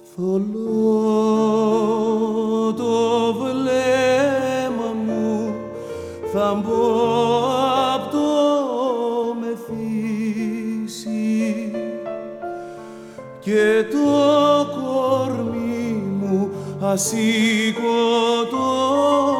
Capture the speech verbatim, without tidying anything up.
θολό το βλέμμα μου θα μπω απ' το μεθύσι και το κορμί μου ασήκωτο